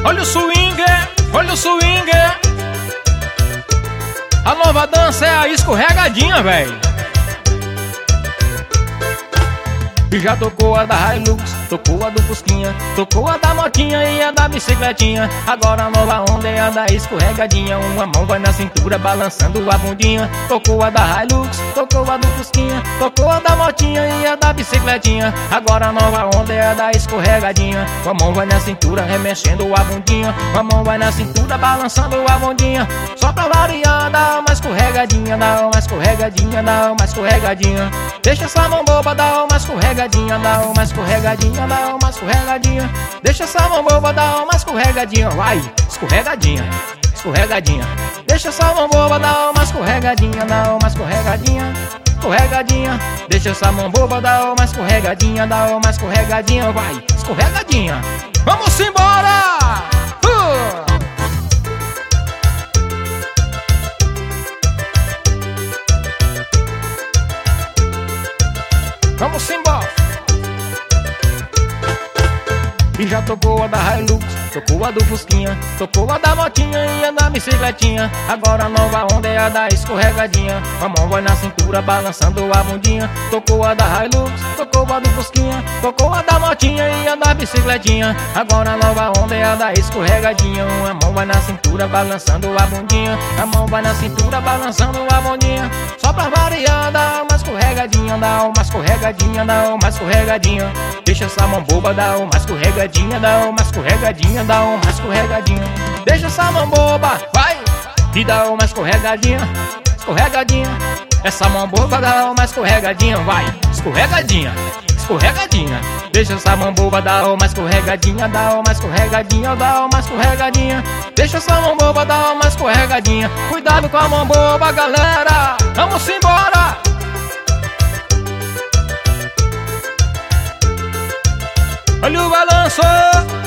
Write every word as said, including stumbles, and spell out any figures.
Olha o swinger, olha o swinger. A nova dança é a escorregadinha, velho. E já tocou a da Hilux, tocou a do Fusquinha, tocou a da motinha e a da bicicletinha. Agora a nova onda é a da escorregadinha. Uma mão vai na cintura balançando a bundinha. Tocou a da Hilux, tocou a do Fusquinha, tocou a da motinha e a da bicicletinha. Agora a nova onda é a da escorregadinha. Uma mão vai na cintura remexendo a bundinha. Uma mão vai na cintura balançando a bundinha. Só pra variar, dá uma escorregadinha, dá uma escorregadinha, dá uma escorregadinha. Deixa essa mão boba, dá uma escorregadinha. Dá uma escorregadinha, dá uma escorregadinha. Deixa essa mão boba, dá uma escorregadinha. Vai, escorregadinha, escorregadinha. Deixa essa mão boba, dá uma escorregadinha, dá uma escorregadinha, escorregadinha. Deixa essa mão boba, dá uma escorregadinha, dá uma escorregadinha. Vai, escorregadinha. Vamos embora! Uh! Vamos embora! E já tocou a da Hilux, tocou a do Fusquinha, tocou a da motinha e a da bicicletinha. Agora a nova onda é a da escorregadinha. A mão vai na cintura balançando a bundinha. Tocou a da Hilux, tocou a do Fusquinha, tocou a da motinha e a da bicicletinha. Agora a nova onda é a da escorregadinha. A mão vai na cintura balançando a bundinha. A mão vai na cintura balançando a bundinha. Só pra variar, dá uma escorregadinha, dá uma escorregadinha, dá uma escorregadinha. Deixa essa mão boba, dá uma escorregadinha, dá uma escorregadinha, dá uma escorregadinha. Deixa essa mão boba, vai, e dá uma escorregadinha, escorregadinha. Essa mão boba dá uma escorregadinha, vai, escorregadinha, escorregadinha. Deixa essa mão boba, dá uma escorregadinha, dá uma escorregadinha, dá uma escorregadinha. Deixa essa mão boba, dá uma escorregadinha. Cuidado com a mão boba, galera, vamos embora! Olha o balanço!